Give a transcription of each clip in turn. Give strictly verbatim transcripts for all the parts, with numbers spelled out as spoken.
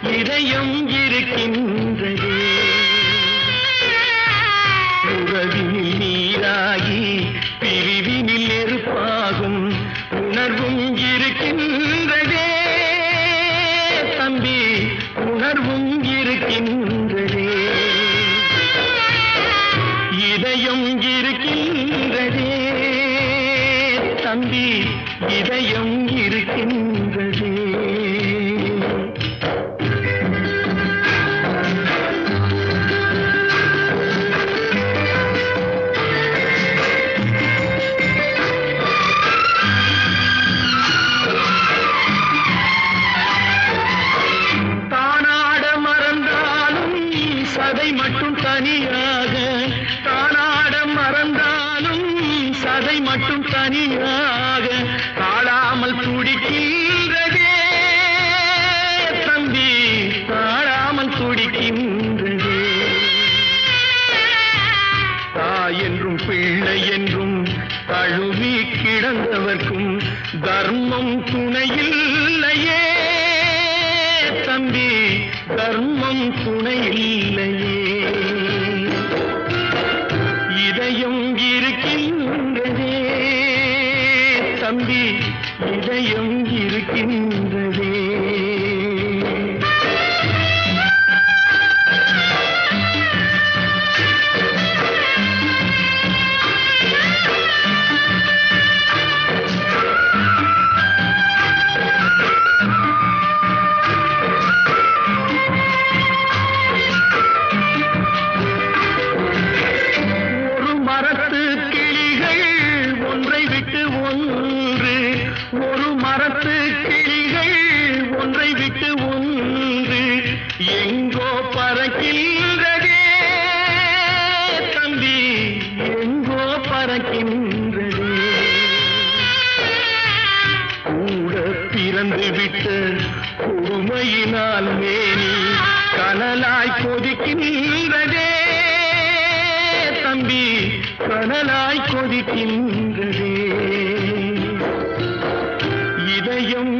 இதயம் இருக்கின்றதே. உறவினில் நீராகி பிரிவினில் நெருப்பாகும் உணர்வும் இருக்கின்றதே தம்பி, உணர்வும் இருக்கின்றதே. இதயம் இருக்கின்றதே தம்பி, இதயம் இருக்கின்றதே. தானாட மறந்தாலும் சதை மட்டும் தனியாக, தானாட மறந்தாலும் சதை மட்டும் தனியாக தாழாமல் துடிக்கின்றதே தம்பி, தாழாமல் துடிக்கின்றதே. தாய் என்றும் பிள்ளை என்றும் தழுவி கிடந்தவர்க்கும் தர்மம் துணையில்லையே தம்பி, தர்மம் துணையில்லையே. இதயம் இருக்கின்றதே தம்பி, இதயம் இருக்கின்றதே. ஒரு மரத்து கிளிகள் ஒன்றை விட்டு ஒன்று, ஒரு மரத்து கிளிகள் ஒன்றை விட்டு ஒன்று எங்கோ பறக்கின்றதே தம்பி, எங்கோ பறக்கின்றதே. கூட பிறந்து விட்ட கொடுமையினால் மேனி கனலாய் கொதிக்கின்றதே தம்பி, கனலாய் கொதிக்கின்றதே. இதயம்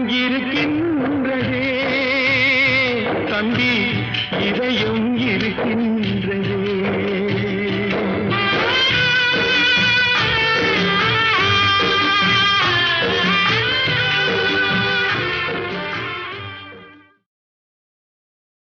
இருக்கின்றதே தம்பி, இதயம் இருக்கின்றதே.